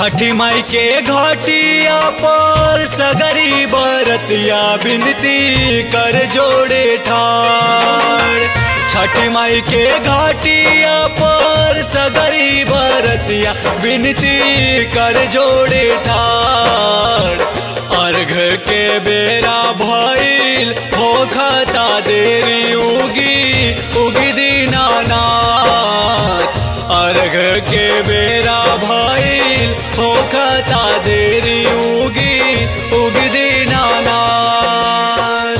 छठी माई के घाटिया पर सगरी बरतिया बिनती कर जोड़े ठाड़। छठी माई के घाटिया पर सगरी बरतिया बिनती कर जोड़े ठाड़। अर्घ के बेरा भइल होखता देरी उगी उगी दीनानाथ। अर्घ के बेरा भइल होखता देरी उगी उगी दीनानाथ।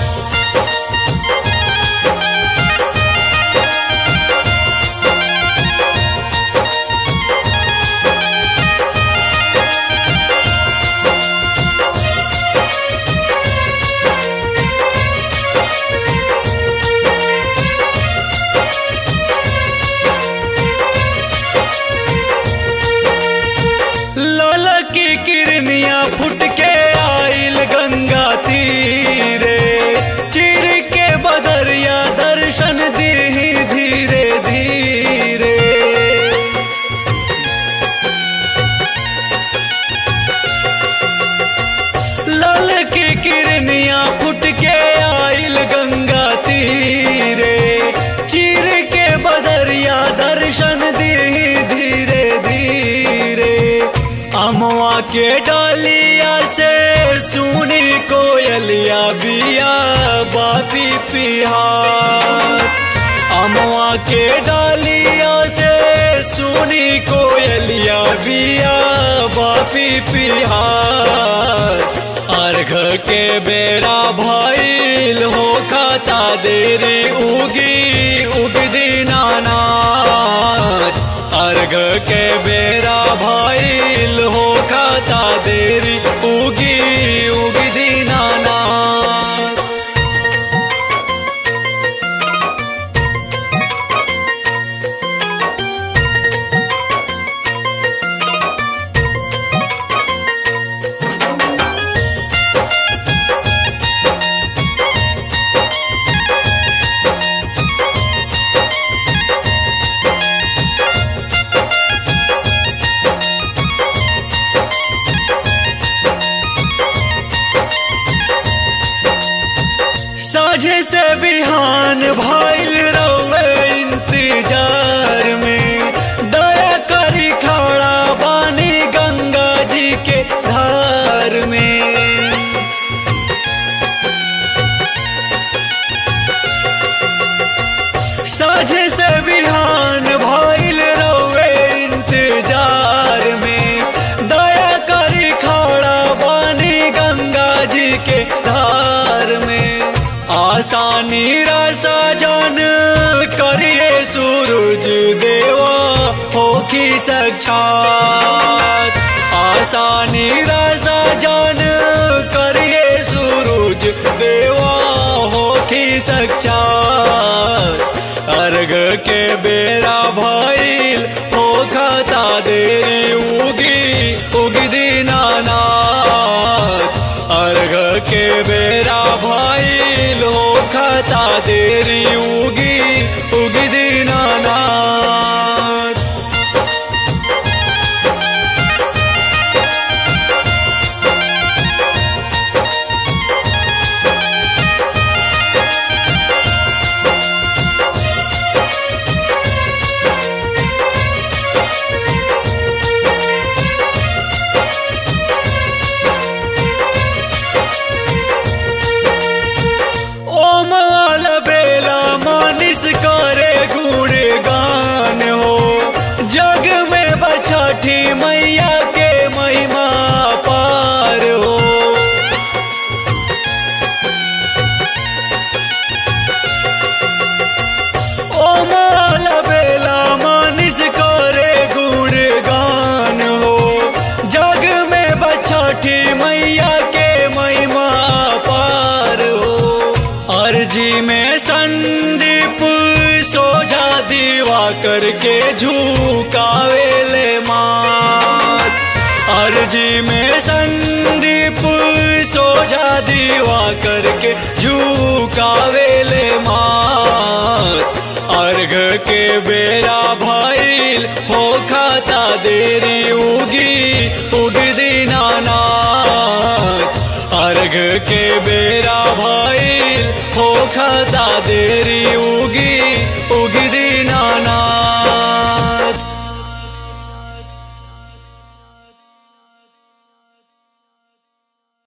की किरनिया फुट के आइल गंगा तीरे। चिर के बदरिया दर्शन दीही धीरे धीरे। लाल की किरनिया फुट के आइल गंगा तीरे। चिर के बदरिया दर्शन दीही धीरे धीरे। अमवा के डालिया से सुनी कोयलिया बिया बापी पिहार। अमवा के डालिया से सुनी कोयलिया बिया बापी पिहार। अर्घ के बेरा भइल होखता देरी उगी उगी दीनानाथ। अर्घ के बेरा भइल होखता देरी उगी उगी दीनानाथ। साझे से बिहान भइल रउए इंतजार में। दया करी खड़ा बानी गंगा जी के धार में। साझे से बिहान भइल रउए इंतजार में। दया करी खड़ा बानी गंगा जी के धार में। आसानी रसा जान करिए सूरज देवा होखी साक्षात। आसानी रसा जान करिए सूरज देवा होखी साक्षात। अर्घ के बेरा भइल होखता देरी उगी उगी दीनानाथ। अर्घ के बेरा भइल होखता देरी उगी उगी दीनानाथ। छठी मैया के महिमा पार हो। ओ माल बेला मानिस करे गुणगान हो। जग में छठी मैया के महिमा पार हो। अर्जी में संदीप सोझा दीवा करके झुकावेले मात। अर्जी में संदीप सोझा दीवा करके झुकावेले मात। अर्घ के बेरा भइल हो खाता देरी उगी उगी दीनानाथ। अर्घ के बेरा भइल हो खाता देरी उगी उगी